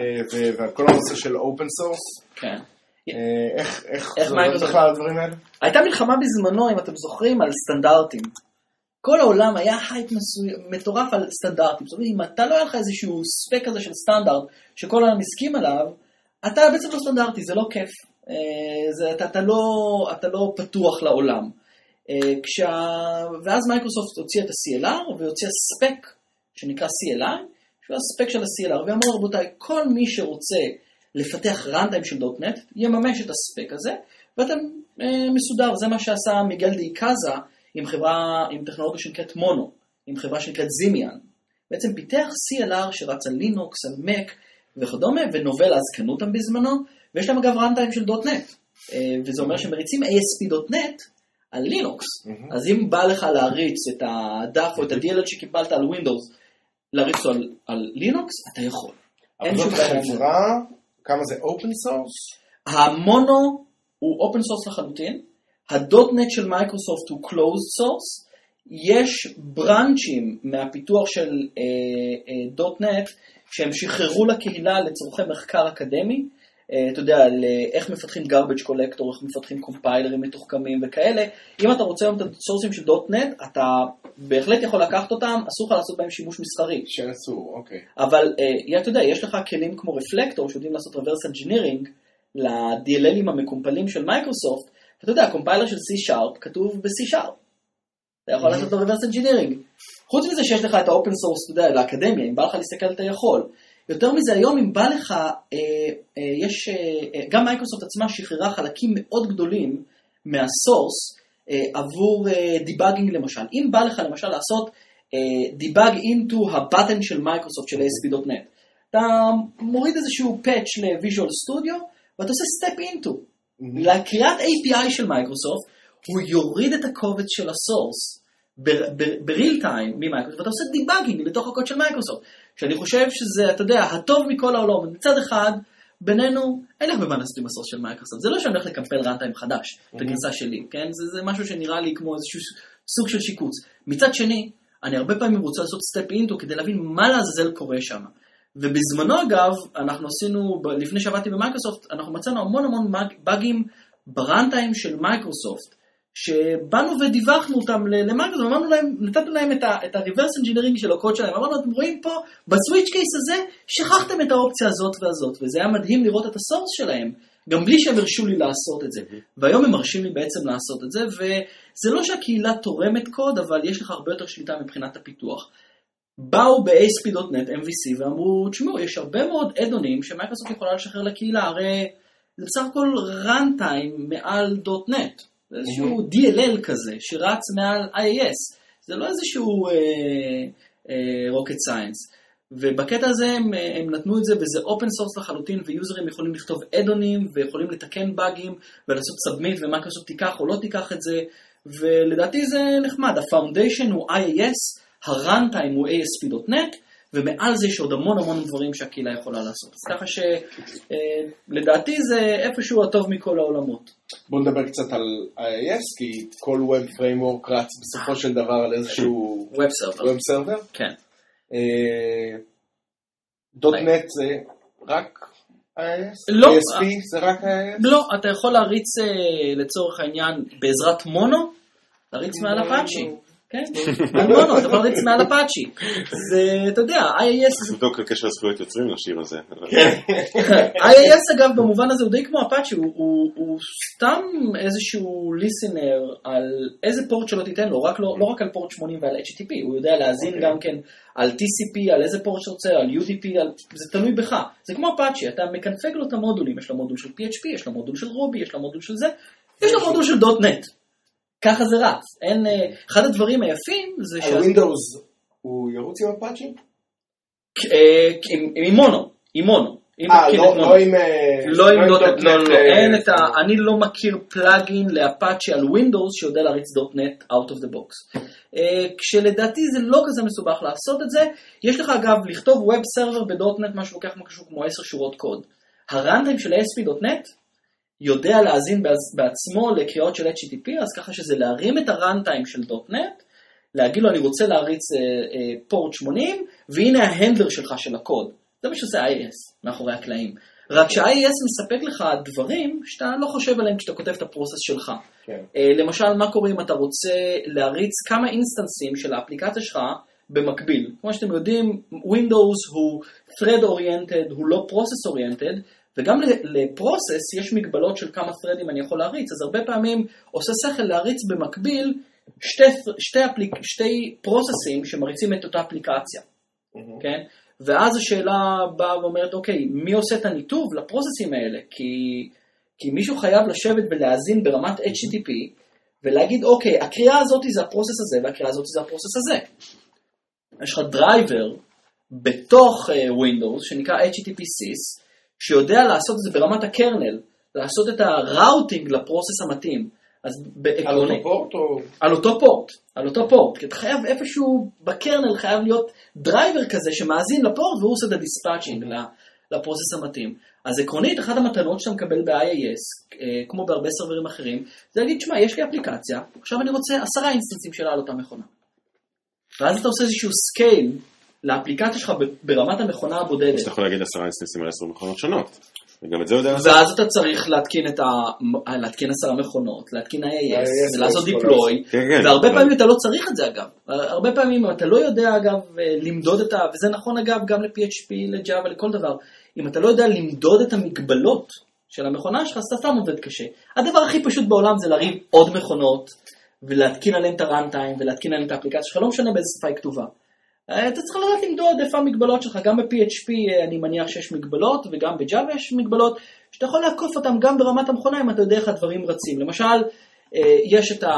וכל הנושא של אופן סורס, כן. איך, איך, איך זה בכלל הדברים האלה? הייתה מלחמה בזמנו, אם אתם זוכרים, על סטנדרטים. כל העולם היה הייפ מטורף על סטנדרטים. זאת אומרת, אם אתה לא היה לך איזשהו ספק כזה של סטנדרט, שכל העולם מסכים עליו, אתה בעצם לא סטנדרטי, זה לא כיף. זה, אתה, אתה, לא, אתה לא פתוח לעולם. כשה, ואז מייקרוסופט הוציא את ה-סי אל אר והוציאה ספק שנקרא סי אל איי, שהוא הספק של ה-סי אל אר, ואמרו רבותיי, כל מי שרוצה לפתח רנטיים של דוט נט, יממש את הספק הזה, ואתם אה, מסודר. זה מה שעשה מיגל די קאזה עם חברה, עם טכנולוגיה שנקראת מונו, עם חברה שנקראת זימיאן. בעצם פיתח סי אל אר שרץ על לינוקס, על מק וכדומה, ונובל אז קנו אותם בזמנו, ויש להם אגב רנטיים של דוט נט, וזה אומר שמריצים איי אס פי דוט נט על לינוקס. Mm-hmm. אז אם בא לך להריץ את הדף או את ה-די אל אל שקיבלת על ווינדוס, להריץ על, על לינוקס, אתה יכול. אבל זאת חברה, כמה זה אופן סורס? המונו הוא אופן סורס לחלוטין, הדוט נט של מייקרוסופט הוא closed source, יש ברנצ'ים מהפיתוח של דוט נט, שהם שחררו לקהילה לצורכי מחקר אקדמי, אתה יודע, על איך מפתחים garbage collector, איך מפתחים קומפיילרים מתוחכמים וכאלה. אם אתה רוצה את הסורסים של דוט נט, אתה בהחלט יכול לקחת אותם, אסור לך לעשות בהם שימוש מסחרי. שאסור, אוקיי. אבל אתה יודע, יש לך כלים כמו רפלקטור, שיודעים לעשות reverse engineering, ל-די אל אל'ים המקומפלים של מייקרוסופט, ואתה יודע, הקומפיילר של C-Sharp כתוב ב-C-Sharp. אתה יכול לעשות לו reverse engineering. חוץ מזה שיש לך את ה-open source, אתה יודע, לאקדמיה, אם בא לך להסתכל אתה יכול. יותר מזה, היום אם בא לך, אה, אה, יש, אה, גם מייקרוסופט עצמה שחררה חלקים מאוד גדולים מהסורס אה, עבור אה, דיבאגינג למשל. אם בא לך למשל לעשות אה, דיבאג into הבטן של מייקרוסופט של איי אס פי דוט נט, אתה מוריד איזשהו פאץ' ל-Visual Studio ואתה עושה step into. Mm-hmm. לקריאת איי פי איי של מייקרוסופט, הוא יוריד את הקובץ של הסורס בריל טיים ממייקרוסופט, ואתה עושה דיבאגינג לתוך הקוד של מייקרוסופט. שאני חושב שזה, אתה יודע, הטוב מכל העולם. מצד אחד, בינינו, אין לך במה לעשות עם הסורס של מייקרוסופט. זה לא שאני הולך לקמפל רנטיים חדש, את הגרסה שלי, כן? זה, זה משהו שנראה לי כמו איזשהו סוג של שיקוץ. מצד שני, אני הרבה פעמים רוצה לעשות סטפ אינטו כדי להבין מה לעזאזל קורה שם. ובזמנו אגב, אנחנו עשינו, לפני שעבדתי במייקרוסופט, אנחנו מצאנו המון המון באגים ברנטיים של מייקרוסופט, שבאנו ודיווחנו אותם למייקרוסופט, אמרנו להם, נתנו להם את ה-reverse engineering של הקוד שלהם, אמרנו, אתם רואים פה, בסוויץ' קייס הזה, שכחתם את האופציה הזאת והזאת, וזה היה מדהים לראות את הסורס שלהם, גם בלי שהם הרשו לי לעשות את זה, והיום הם מרשים לי בעצם לעשות את זה, וזה לא שהקהילה תורמת קוד, אבל יש לך הרבה יותר שליטה מבחינת הפיתוח. באו ב-איי אס פי דוט נט, אם וי סי, ואמרו, תשמעו, יש הרבה מאוד אדונים שמייקרוסופט יכולה לשחרר לקהילה, הרי זה בסך הכל runtime מעל דוט נט. זה איזשהו די אל אל כזה, שרץ מעל איי איי אס. זה לא איזשהו אה, אה, rocket science. ובקטע הזה הם, הם נתנו את זה, וזה open source לחלוטין, ויוזרים יכולים לכתוב אדונים, ויכולים לתקן באגים, ולעשות submit, ומייקרוסופט תיקח או לא תיקח את זה, ולדעתי זה נחמד. הפאונדיישן הוא איי איי אס, הראנטיים הוא איי אס פי דוט נט, ומעל זה יש עוד המון המון דברים שהקהילה יכולה לעשות. אז ככה שלדעתי זה איפשהו הטוב מכל העולמות. בואו נדבר קצת על איי איי אס, כי כל Web Framework רץ בסופו של דבר על איזשהו Web Server. Web Server. כן. דוט נט זה רק איי איי אס? לא. איי אס פי זה רק איי איי אס? לא, אתה יכול להריץ לצורך העניין בעזרת מונו, להריץ מעל אפאצ'י. כן, על מונו, אתה יכול להריץ מעל אפאצ'י. זה, אתה יודע, איי איי אס... לבדוק לקשר זכויות יוצרים לשיר הזה. איי איי אס אגב במובן הזה הוא די כמו אפאצ'י, הוא סתם איזשהו ליסנר על איזה פורט שלא תיתן לו, לא רק על פורט שמונים ועל אייץ' טי טי פי, הוא יודע להזין גם כן על טי סי פי, על איזה פורט שרוצה, על יו די פי, זה תלוי בך. זה כמו אפאצ'י, אתה מקנפג לו את המודולים, יש לו מודול של פי אייץ' פי, יש לו מודול של רובי, יש לו מודול של זה, יש לו מודול של דוט נט. ככה זה רץ. אין, אחד הדברים היפים זה ש... הווינדאוס הוא ירוץ עם אפאצ'י? עם מונו, עם מונו. אה, לא עם... לא עם דוט נט, לא, אין את ה... אני לא מכיר פלאגין לאפאצ'י על ווינדוס שיודע להריץ דוט נט out of the box. כשלדעתי זה לא כזה מסובך לעשות את זה. יש לך אגב לכתוב ווב סרבר בדוט נט משהו לוקח משהו כמו עשר שורות קוד. הראנטיים של איי אס פי דוט נט יודע להזין בעצמו לקריאות של אייץ' טי טי פי, אז ככה שזה להרים את הראנטיים של דוט נט, להגיד לו אני רוצה להריץ פורט שמונים, והנה ההנדלר שלך של הקוד. זה מה שזה איי איי אס, מאחורי הקלעים. רק שה-איי איי אס מספק לך דברים שאתה לא חושב עליהם כשאתה כותב את הפרוסס שלך. כן. למשל, מה קורה אם אתה רוצה להריץ כמה אינסטנסים של האפליקציה שלך במקביל. כמו שאתם יודעים, Windows הוא thread oriented, הוא לא process oriented, וגם לפרוסס יש מגבלות של כמה threadים אני יכול להריץ, אז הרבה פעמים עושה שכל להריץ במקביל שתי, שתי, אפליק, שתי פרוססים שמריצים את אותה אפליקציה. Mm-hmm. כן? ואז השאלה באה ואומרת, אוקיי, מי עושה את הניתוב לפרוססים האלה? כי, כי מישהו חייב לשבת ולהזין ברמת אייץ' טי טי פי, ולהגיד, אוקיי, הקריאה הזאת זה הפרוסס הזה, והקריאה הזאת זה הפרוסס הזה. יש לך דרייבר בתוך uh, Windows, שנקרא אייץ' טי טי פי סי, שיודע לעשות את זה ברמת הקרנל, לעשות את הראוטינג לפרוסס המתאים. אז על אותו פורט או? על אותו פורט, על אותו פורט. כי אתה חייב איפשהו בקרנל חייב להיות דרייבר כזה שמאזין לפורט והוא עושה את הדיספאצ'ינג לפרוסס המתאים. אז עקרונית, אחת המתנות שאתה מקבל ב-איי איי אס, כמו בהרבה סרברים אחרים, זה להגיד, שמה, יש לי אפליקציה, עכשיו אני רוצה עשרה אינסטנסים שלה על אותה מכונה. ואז אתה עושה איזשהו סקייל לאפליקציה שלך ברמת המכונה הבודדת. אז אתה יכול להגיד עשרה אינסטנסים על עשר מכונות שונות. וגם את זה יודע לעשות. ואז אתה צריך להתקין את ה... להתקין עשרה מכונות, להתקין איי איי אס, ולעשות דיפלוי, והרבה פעמים אתה לא צריך את זה אגב. הרבה פעמים אתה לא יודע אגב למדוד את ה... וזה נכון אגב גם ל-פי אייץ' פי, לג'אווה, לכל דבר. אם אתה לא יודע למדוד את המגבלות של המכונה שלך, אז אתה סתם עובד קשה. הדבר הכי פשוט בעולם זה להריב עוד מכונות, ולהתקין עליהן את הראנטיים, ולהתקין עליהן את האפליקציה שלך, לא משנה באיזה שפה היא כתובה. אתה צריך לדעת למדוד איפה המגבלות שלך, גם ב-פי אייץ' פי אני מניח שיש מגבלות, וגם ב-Java יש מגבלות, שאתה יכול לעקוף אותם גם ברמת המכונה, אם אתה יודע איך הדברים רצים. למשל, יש את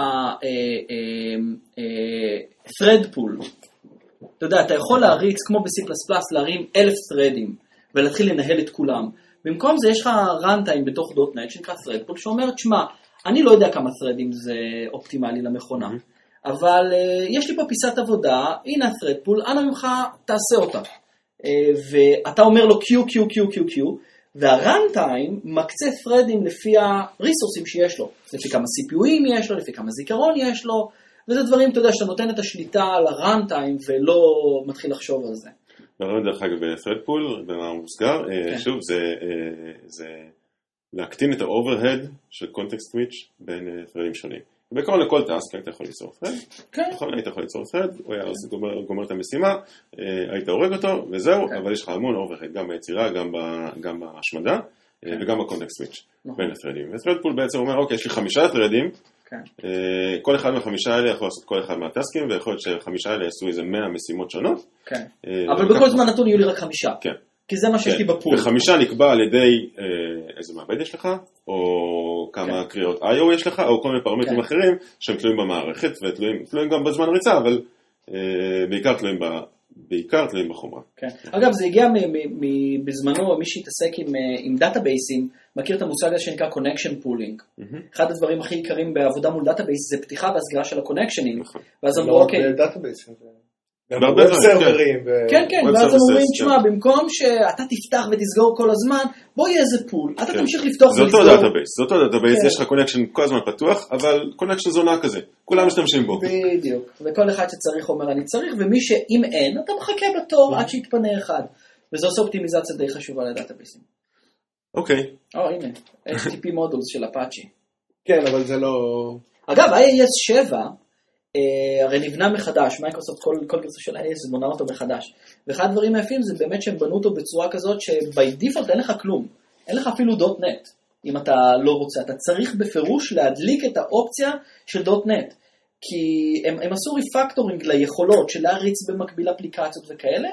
ה-thread pool. אתה יודע, אתה יכול להריץ, כמו ב-C פלוס פלוס, להרים אלף threadים, ולהתחיל לנהל את כולם. במקום זה יש לך runtime בתוך דוט נט, שנקרא thread pool, שאומר, תשמע, אני לא יודע כמה threadים זה אופטימלי למכונה. אבל uh, יש לי פה פיסת עבודה, הנה ה-thread pool, אנא ממך תעשה אותה. Uh, ואתה אומר לו Q, Q, Q, Q, Q, וה-runtime מקצה threadים לפי הריסורסים שיש לו. לפי כמה סי פי יו'ים יש לו, לפי כמה זיכרון יש לו, וזה דברים, אתה יודע, שאתה נותן את השליטה על ה-runtime ולא מתחיל לחשוב על זה. ברמת דרך אגב ב-thread pool, במאמר מוסגר, כן. שוב, זה, זה להקטין את ה-overhead של context switch בין threadים שונים. בעיקרון לכל טאסק היית יכול ליצור thread, נכון, היית יכול ליצור thread, הוא היה גומר את המשימה, היית הורג אותו וזהו, אבל יש לך המון overhead, גם ביצירה, גם בהשמדה וגם בקונטקסט סוויץ' בין ה-threadים. ו-thread pool בעצם אומר, אוקיי, יש לי חמישה threadים, כל אחד מהחמישה האלה יכול לעשות כל אחד מהטאסקים, ויכול להיות שהחמישה האלה יעשו איזה מאה משימות שונות. אבל בכל זמן נתון יהיו לי רק חמישה. כן. כי זה מה שיש לי בפול. וחמישה נקבע על ידי איזה מעבד יש לך, או כמה קריאות איי או יש לך, או כל מיני פרמטרים אחרים שהם תלויים במערכת, ותלויים גם בזמן ריצה, אבל בעיקר תלויים בעיקר תלויים בחומרה. אגב, זה הגיע בזמנו, מי שהתעסק עם דאטאבייסים, מכיר את המושג הזה שנקרא connection pooling. אחד הדברים הכי עיקריים בעבודה מול דאטאבייס זה פתיחה והסגירה של הקונקשנים. ואז אמרו, אוקיי. דאטאבייסים. בהרבה דברים, סרברים. כן, כן, ואז הם אומרים, תשמע, במקום שאתה תפתח ותסגור כל הזמן, בוא יהיה איזה פול, אתה תמשיך לפתוח ולסגור. זה אותו דאטאבייס, זה אותו דאטאבייס, יש לך קונקשן כל הזמן פתוח, אבל קונקשן זונה כזה, כולם משתמשים בו. בדיוק, וכל אחד שצריך אומר אני צריך, ומי שאם אין, אתה מחכה בתור עד שיתפנה אחד. וזו עושה אופטימיזציה די חשובה לדאטאבייסים. אוקיי. או, הנה, אייץ' טי פי מודולס של אפאצ'י. כן, אבל זה לא... אגב, איי איי אס שבע, הרי נבנה מחדש, מייקרוסופט כל, כל גרסה של איי איי אס בונה אותו מחדש. ואחד הדברים היפים זה באמת שהם בנו אותו בצורה כזאת שבי דיפולט אין לך כלום. אין לך אפילו דוט נט, אם אתה לא רוצה. אתה צריך בפירוש להדליק את האופציה של דוט נט. כי הם, הם עשו ריפקטורינג ליכולות של להריץ במקביל אפליקציות וכאלה,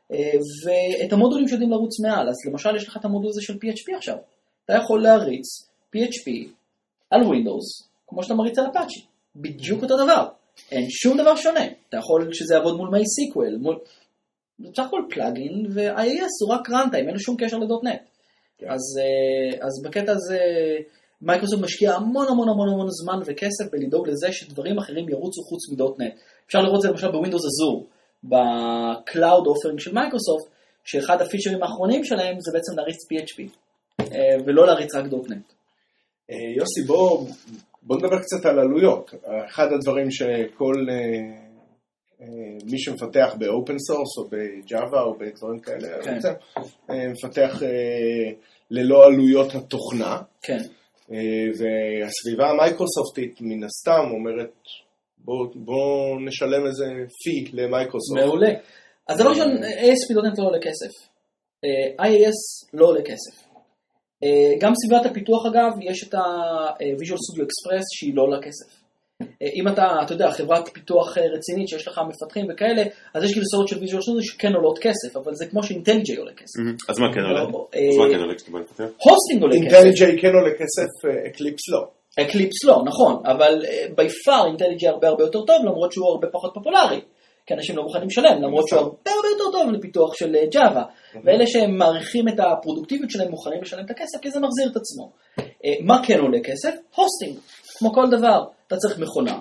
ואת המודולים שיודעים לרוץ מעל. אז למשל יש לך את המודול הזה של פי אייץ' פי עכשיו. אתה יכול להריץ פי אייץ' פי על Windows, כמו שאתה מריץ על אפאצ'י. בדיוק אותו דבר. אין שום דבר שונה. אתה יכול שזה יעבוד מול MySQL, מול... זה בסך הכל פלאגין, ו-איי איי אס הוא רק runtime, אין לו שום קשר לדוט נט. אז, אז בקטע הזה, מייקרוסופט משקיע המון המון המון המון זמן וכסף בלדאוג לזה שדברים אחרים ירוצו חוץ מדוט נט. אפשר לראות את זה למשל בווינדוס אזור, בקלאוד אופרינג של מייקרוסופט, שאחד הפיצ'רים האחרונים שלהם זה בעצם להריץ פי אייץ' פי, ולא להריץ רק דוט נט. יוסי, בוא... בוא נדבר קצת על עלויות. אחד הדברים שכל אה, אה, מי שמפתח באופן סורס או בג'אווה או בדברים כאלה, כן. רוצה, אה, מפתח אה, ללא עלויות התוכנה. כן. אה, והסביבה המייקרוסופטית מן הסתם אומרת, בוא, בוא נשלם איזה פי למייקרוסופט. מעולה. אז דבר ראשון, איי אס פי דוט נט לא עולה כסף. איי איי אס לא עולה כסף. גם סביבת הפיתוח אגב, יש את ה-Visual Studio Express שהיא לא עולה כסף. אם אתה, אתה יודע, חברת פיתוח רצינית שיש לך מפתחים וכאלה, אז יש גרסאות של Visual Studio שכן עולות כסף, אבל זה כמו ש-IntelliJ עולה כסף. אז מה כן עולה? אז מה כן עולה כשאתה בא לפתח? הוסטינג עולה כסף. IntelliJ כן עולה כסף, Eclipse לא. Eclipse לא, נכון, אבל by far IntelliJ הרבה הרבה יותר טוב, למרות שהוא הרבה פחות פופולרי. כי אנשים לא מוכנים לשלם, למרות שהוא הרבה הרבה יותר טוב לפיתוח של ג'אווה. ואלה שהם מעריכים את הפרודוקטיביות שלהם מוכנים לשלם את הכסף, כי זה מחזיר את עצמו. מה כן עולה כסף? הוסטינג. כמו כל דבר, אתה צריך מכונה.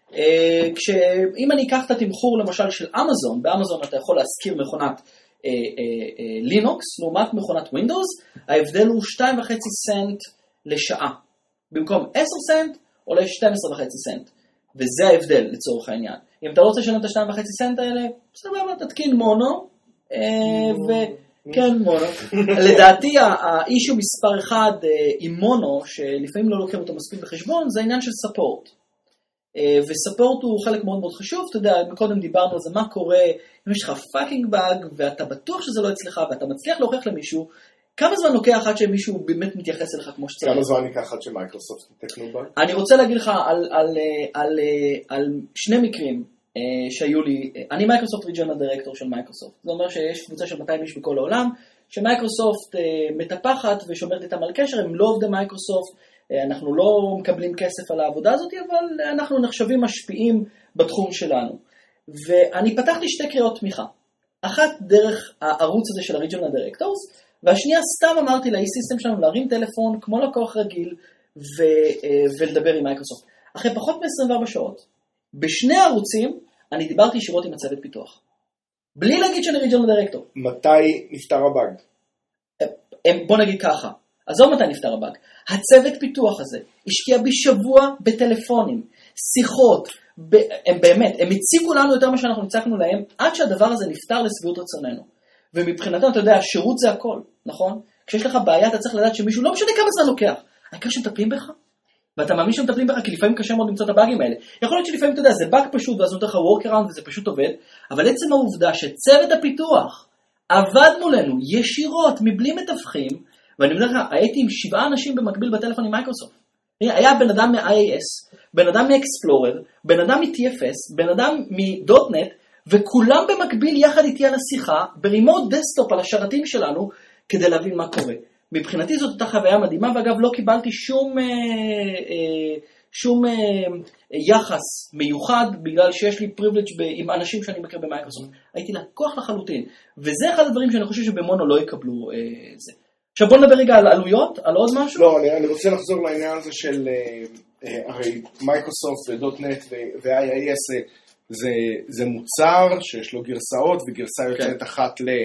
כשאם אני אקח את התמחור למשל של אמזון, באמזון אתה יכול להזכיר מכונת לינוקס, לעומת מכונת ווינדוס, ההבדל הוא שתיים וחצי סנט לשעה. במקום עשר סנט, עולה שתים עשרה וחצי סנט. וזה ההבדל לצורך העניין. אם אתה לא רוצה לשלם את השתיים וחצי סנט האלה, בסדר, תתקין מונו, וכן מונו. לדעתי, האישו מספר אחד עם מונו, שלפעמים לא לוקחים אותו מספיק בחשבון, זה העניין של ספורט. וספורט הוא חלק מאוד מאוד חשוב, אתה יודע, קודם דיברנו על זה, מה קורה, אם יש לך פאקינג באג, ואתה בטוח שזה לא אצלך, ואתה מצליח להוכיח למישהו, כמה זמן לוקח עד שמישהו באמת מתייחס אליך כמו שצריך? כמה זמן ייקח עד שמייקרוסופט יתקנו באג? אני רוצה להגיד לך על, על, על, על שני מקרים שהיו לי, אני מייקרוסופט ריג'ונל דירקטור של מייקרוסופט, זה אומר שיש קבוצה של מאתיים איש בכל העולם, שמייקרוסופט מטפחת ושומרת איתם על קשר, הם לא עובדי מייקרוסופט, אנחנו לא מקבלים כסף על העבודה הזאת, אבל אנחנו נחשבים משפיעים בתחום שלנו. ואני פתחתי שתי קריאות תמיכה. אחת דרך הערוץ הזה של הריג'ונל דירקטורס, והשנייה סתם אמרתי לאי-סיסטם שלנו להרים טלפון כמו לקוח רגיל ו- ולדבר עם מייקרוסופט. אחרי פחות מ-עשרים וארבע שעות, בשני הערוצים אני דיברתי ישירות עם הצוות פיתוח. בלי להגיד שאני ריג'ונל דירקטור. מתי נפטר הבאג? בוא נגיד ככה, עזוב מתי נפטר הבאג. הצוות פיתוח הזה השקיע בשבוע בטלפונים, שיחות, ב- הם באמת, הם הציגו לנו יותר מה שאנחנו הצגנו להם, עד שהדבר הזה נפטר לסביעות רצוננו. ומבחינתם, אתה יודע, השירות זה הכל, נכון? כשיש לך בעיה, אתה צריך לדעת שמישהו, לא משנה כמה זמן לוקח, העיקר שמטפלים בך, ואתה מאמין שמטפלים בך, כי לפעמים קשה מאוד למצוא את הבאגים האלה. יכול להיות שלפעמים, אתה יודע, זה באג פשוט, ואז נותן לך workaround, וזה פשוט עובד, אבל עצם העובדה שצוות הפיתוח עבד מולנו ישירות, מבלי מתווכים, ואני אומר לך, הייתי עם שבעה אנשים במקביל בטלפון עם מייקרוסופט. היה בן אדם מ-איי איי אס, בן אדם מ-Explorer, בן אדם מ-טי אף אס, בן אדם מ-דוט נט, וכולם במקביל יחד איתי על השיחה, ברימוט דסקטופ על השרתים שלנו, כדי להבין מה קורה. מבחינתי זאת הייתה חוויה מדהימה, ואגב לא קיבלתי שום, אה, אה, שום אה, יחס מיוחד, בגלל שיש לי פריבילג' עם אנשים שאני מכיר במייקרוסופט. הייתי לקוח לחלוטין. וזה אחד הדברים שאני חושב שבמונו לא יקבלו אה, זה. עכשיו בוא נדבר רגע על עלויות, על עוד משהו? לא, אני, אני רוצה לחזור לעניין הזה של, אה, הרי מייקרוסופט ודוט נט ו-איי איי אס, זה, זה מוצר שיש לו גרסאות, וגרסה יוצאת כן. אחת ל...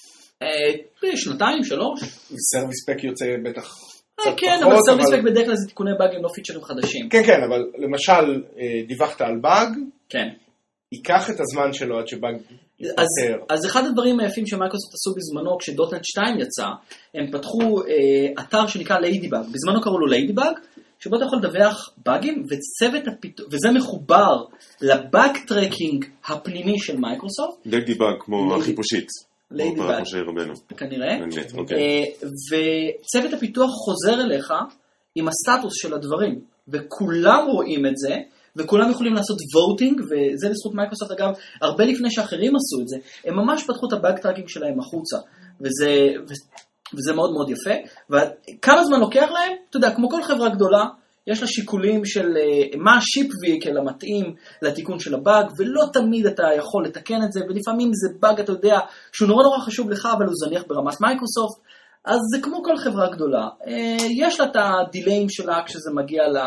שנתיים, שלוש. סרוויס פק יוצא בטח קצת כן, פחות. אבל סרוויס פק בדרך כלל זה תיקוני באגים, לא פיצ'רים חדשים. כן, כן, אבל למשל, דיווחת על באג, כן. ייקח את הזמן שלו עד שבאג יתפטר. אז, אז אחד הדברים היפים שמייקרוסופט עשו בזמנו, כשדוט נט שתיים יצא, הם פתחו אה, אתר שנקרא ליידיבאג. בזמנו קראו לו ליידיבאג, שבו אתה יכול לדווח באגים, וצוות הפיתוח, וזה מחובר לבאג טרקינג הפנימי של מייקרוסופט. ליידיבאג כמו החיפושית. ליידיבאג. כמו שרבנו. כנראה. אוקיי. וצוות הפיתוח חוזר אליך עם הסטטוס של הדברים, וכולם רואים את זה, וכולם יכולים לעשות voting, וזה לזכות מייקרוסופט אגב, הרבה לפני שאחרים עשו את זה, הם ממש פתחו את הבאג טראקינג שלהם החוצה, וזה, וזה מאוד מאוד יפה, וכמה זמן לוקח להם? אתה יודע, כמו כל חברה גדולה, יש לה שיקולים של מה השיפ ויקל המתאים לתיקון של הבאג, ולא תמיד אתה יכול לתקן את זה, ולפעמים זה באג, אתה יודע, שהוא נורא נורא חשוב לך, אבל הוא זניח ברמת מייקרוסופט, אז זה כמו כל חברה גדולה, יש לה את הדיליים שלה כשזה מגיע ל...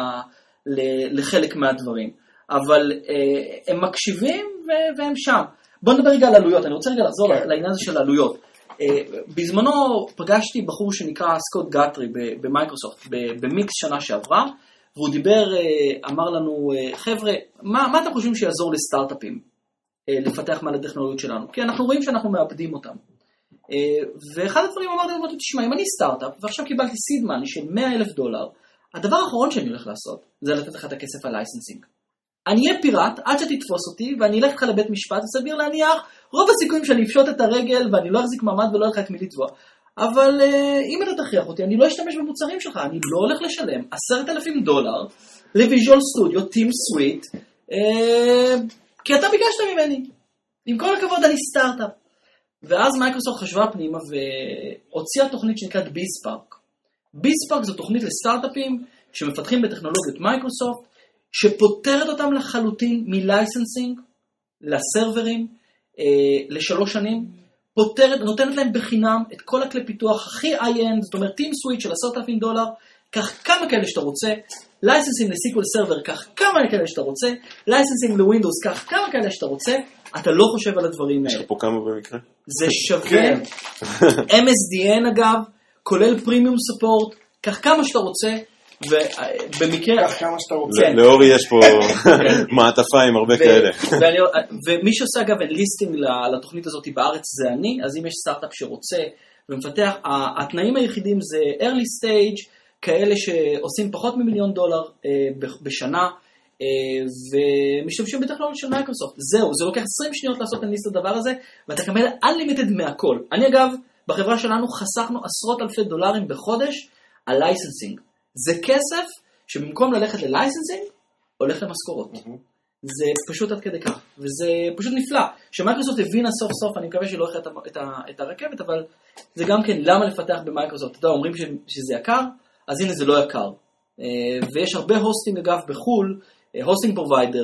לחלק מהדברים, אבל אה, הם מקשיבים ו- והם שם. בוא נדבר רגע על עלויות, אני רוצה רגע לחזור okay. לעניין הזה של העלויות. אה, בזמנו פגשתי בחור שנקרא סקוט גטרי במייקרוסופט, במיקס שנה שעברה, והוא דיבר, אה, אמר לנו, אה, חבר'ה, מה, מה אתם חושבים שיעזור לסטארט-אפים אה, לפתח מעל הטכנולוגיות שלנו? כי אנחנו רואים שאנחנו מאבדים אותם. אה, ואחד הדברים אמרתי לנו, תשמע, אם אני סטארט-אפ, ועכשיו קיבלתי סיד מאני של מאה אלף דולר, הדבר האחרון שאני הולך לעשות, זה לתת לך את הכסף על לייסנסינג. אני אהיה פיראט עד שתתפוס אותי, ואני אלך לך לבית משפט, וסביר להניח, רוב הסיכויים שאני אפשוט את הרגל, ואני לא אחזיק מעמד ולא הולך את מי לתבוע. אבל uh, אם אתה תכריח אותי, אני לא אשתמש במוצרים שלך, אני לא הולך לשלם עשרת אלפים דולר, לוויז'ואל סטודיו, טים סוויט, uh, כי אתה ביקשת ממני. עם כל הכבוד, אני סטארט-אפ. ואז מייקרוסופט חשבה פנימה, והוציאה תוכנית שנקראת ביספארק. ביספארק זו תוכנית לסטארט-אפים שמפתחים בטכנולוגיות מייקרוסופט, שפותרת אותם לחלוטין מלייסנסינג לסרברים אה, לשלוש שנים, פותרת, נותנת להם בחינם את כל הכלי פיתוח הכי איי-אנד, זאת אומרת טים סוויט של עשרת אלפים דולר, קח כמה כאלה שאתה רוצה, לייסנסינג לסיקוול סרבר, קח כמה כאלה שאתה רוצה, לייסנסינג לווינדוס, קח כמה כאלה שאתה רוצה, אתה לא חושב על הדברים האלה. יש פה כמה במקרה? זה שווה, אם אס די אן אגב, כולל פרימיום ספורט, כך כמה שאתה רוצה, ובמקרה... כך כמה שאתה רוצה. לאורי יש פה מעטפה עם הרבה כאלה. ומי שעושה אגב ליסטינג לתוכנית הזאת בארץ זה אני, אז אם יש סטארט-אפ שרוצה ומפתח, התנאים היחידים זה early stage, כאלה שעושים פחות ממיליון דולר בשנה, ומשתמשים בטכנולוגיה של מייקרוסופט. זהו, זה לוקח עשרים שניות לעשות את הדבר הזה, ואתה קבל unlimited מהכל. אני אגב, בחברה שלנו חסכנו עשרות אלפי דולרים בחודש על לייסנסינג. זה כסף שבמקום ללכת ללייסנסינג, הולך למשכורות. Mm-hmm. זה פשוט עד כדי כך, וזה פשוט נפלא. שמייקרוסופט הבינה סוף סוף, אני מקווה שלא הולכת את, את, את הרכבת, אבל זה גם כן למה לפתח במייקרוסופט. אתה יודע, אומרים ש, שזה יקר, אז הנה זה לא יקר. ויש הרבה הוסטינג אגב בחול, הוסטינג פרוביידר,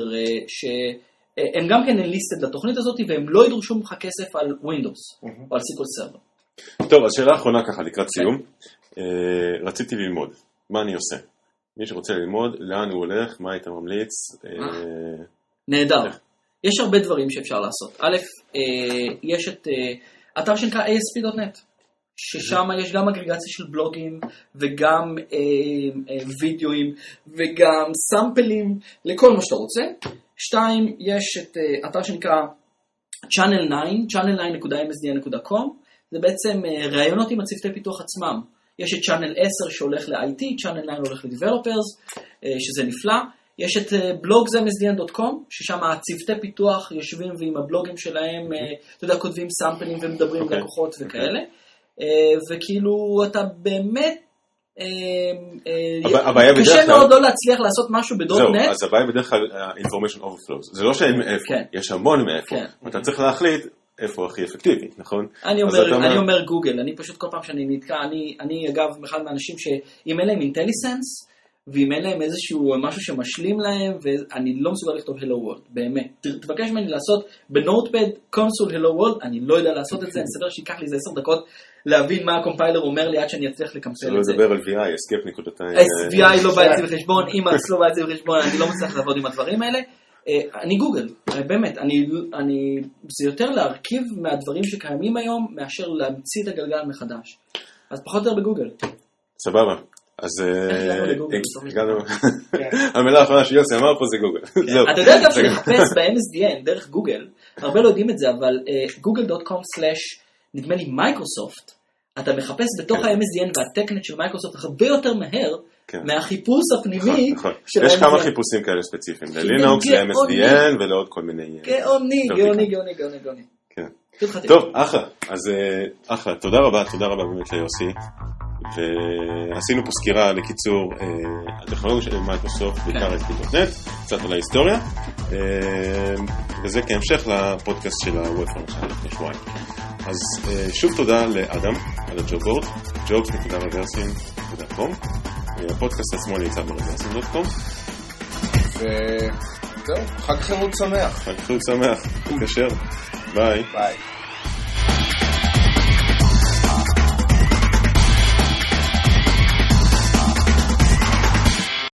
שהם גם כן enlisted לתוכנית הזאת, והם לא ידרשו ממך כסף על ווינדוס, mm-hmm. או על סיקוול סרבר. טוב, אז שאלה האחרונה ככה, לקראת סיום. רציתי ללמוד, מה אני עושה? מי שרוצה ללמוד, לאן הוא הולך, מה היית ממליץ? נהדר. יש הרבה דברים שאפשר לעשות. א', יש את אתר שנקרא איי אס פי דוט נט, ששם יש גם אגרגציה של בלוגים, וגם וידאוים, וגם סאמפלים, לכל מה שאתה רוצה. שתיים, יש את אתר שנקרא צ'אנל ניין, צ'אנל ניין נקודה אם אס די אן נקודה קום, זה בעצם רעיונות עם הצוותי פיתוח עצמם. יש את צ'אנל עשר שהולך ל-איי טי, צ'אנל תשע הולך ל-Developers, שזה נפלא. יש את blogs אם אס די אן דוט קום, ששם הצוותי פיתוח יושבים ועם הבלוגים שלהם, אתה יודע, כותבים סאמפלים ומדברים עם לקוחות וכאלה. וכאילו, אתה באמת, קשה מאוד לא להצליח לעשות משהו בדוט נט. זהו, אז הבעיה בדרך כלל information overflows. זה לא שאין מאיפה, יש המון מאיפה. אתה צריך להחליט איפה הכי אפקטיבי, נכון? אני אומר, אני אומר גוגל, אני פשוט כל פעם שאני נתקע, אני, אני אגב אחד מהאנשים שאם אין להם אינטליסנס, ואם אין להם איזשהו משהו שמשלים להם, ואני לא מסוגל לכתוב Hello World, באמת. תבקש ממני לעשות בנוטפד קונסול Hello World, אני לא יודע לעשות את זה, אני סדר שיקח לי איזה עשר דקות להבין מה הקומפיילר אומר לי עד שאני אצליח לקמפל את זה. שלא לדבר על וי איי, escape נקודתיים. וי איי לא בא אצלי בחשבון, אימאקס לא בא אצלי בחשבון, אני לא מצליח לעבוד עם הדברים האלה. אני גוגל, באמת, אני, אני, זה יותר להרכיב מהדברים שקיימים היום, מאשר להמציא את הגלגל מחדש. אז פחות יותר בגוגל. סבבה. אז הגענו המילה האחרונה שיוסי אמר פה זה גוגל. אתה יודע גם שלחפש ב-אם אס די אן דרך גוגל, הרבה לא יודעים את זה, אבל גוגל דוט קום סלאש נדמה לי מייקרוסופט, אתה מחפש בתוך ה-אם אס די אן והטקנט של מייקרוסופט הרבה יותר מהר מהחיפוש הפנימי. יש כמה חיפושים כאלה ספציפיים, ללינוקס, ל-אם אס די אן ולעוד כל מיני. גאוני, גאוני, גאוני, גאוני, גאוני. טוב, אחלה. אז אחלה, תודה רבה, תודה רבה באמת ליוסי. ועשינו פה סקירה לקיצור הטכנולוגיה של מייקרוסופט, בעיקר אס פי דוט נט, קצת על ההיסטוריה, וזה כהמשך לפודקאסט של הוובפורם שהיה לפני שבועיים. אז שוב תודה לאדם על הג'ובורד, ג'ובס נקודה רוורסים נקודה קום, הפודקאסט עצמו נמצא ברוורסים דוט קום. וזהו, חג חירות שמח. חג חירות שמח, תקשר, ביי. ביי.